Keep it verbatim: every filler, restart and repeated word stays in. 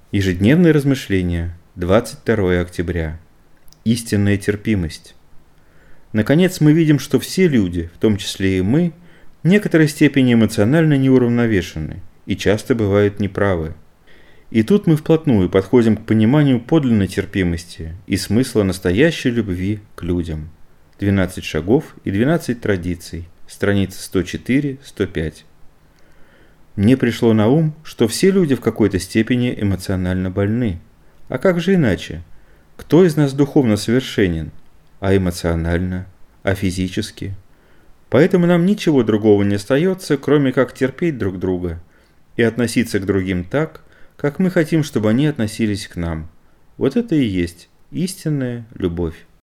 Ежедневные размышления. двадцать второе октября. Истинная терпимость. Наконец мы видим, что все люди, в том числе и мы, в некоторой степени эмоционально неуравновешены и часто бывают неправы. И тут мы вплотную подходим к пониманию подлинной терпимости и смысла настоящей любви к людям. двенадцать шагов и двенадцать традиций. Страницы сто четыре - сто пять. Мне пришло на ум, что все люди в какой-то степени эмоционально больны. А как же иначе? Кто из нас духовно совершенен? А эмоционально? А физически? Поэтому нам ничего другого не остается, кроме как терпеть друг друга и относиться к другим так, как мы хотим, чтобы они относились к нам. Вот это и есть истинная любовь.